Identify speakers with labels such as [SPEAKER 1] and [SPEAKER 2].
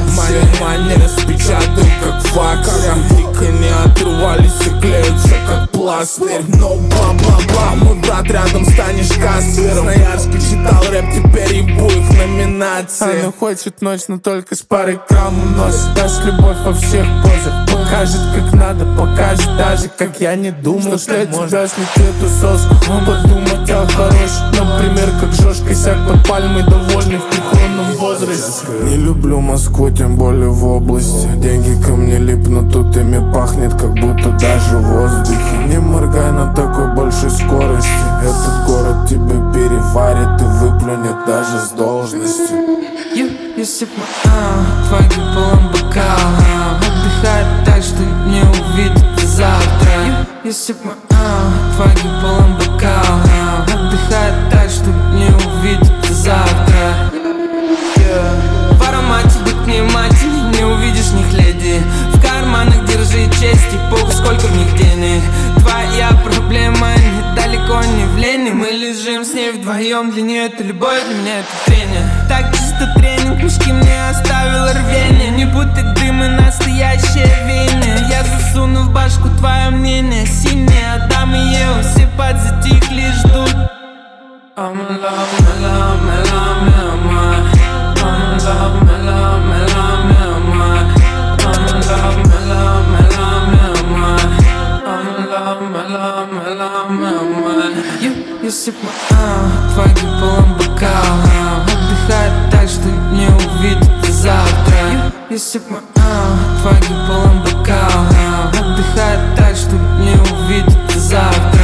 [SPEAKER 1] Мои распечатаю как факс. Дико не отрывались и клеются как пластырь. Но бла-бла-бла, мудак, рядом станешь Каспером. Красноярске читал рэп, теперь ебу их номинации. Она хочет ночь, но только с парой грамм уносит. Даст любовь во всех позах, покажет как надо, покажет даже как я не думал, что для тебя снять эту соску. Подумать о хорошем, например, как жёшка сяк под пальмой, довольный в преклонном возрасте. Не люблю Москву, тем более в области. Деньги ко мне липнут, тут ими пахнет, как будто даже в воздухе. Не моргай на такой большой скорости. Этот город тебя переварит и выплюнет даже с должности.
[SPEAKER 2] Если б твои полон бокал, отдыхает так, что не увидит завтра. Если б твои полон бокал, отдыхает так, что не увидит завтра. В аромате быть внимательней, не увидишь них леди. В карманах держи честь и похуй, сколько в них денег. Твоя проблема недалеко не в лени. Мы лежим с ней вдвоем, для нее это любовь, для меня это трение. Так чисто тренинг, мешки мне оставил рвение. Не путай дым и настоящее веяние. Я засуну в башку твое мнение сильнее. Адам и Ева все подзатихли и ждут. I'm in love, in love, in love, in love. I'm in love, in love, in love, in love. I'm in love, in love, in love, in love. I'm in love, in love, in love, in love. Если б твои полон бокал, отдыхает так, что не увидит завтра. Если б твои полон бокал, отдыхает так, что не увидит завтра.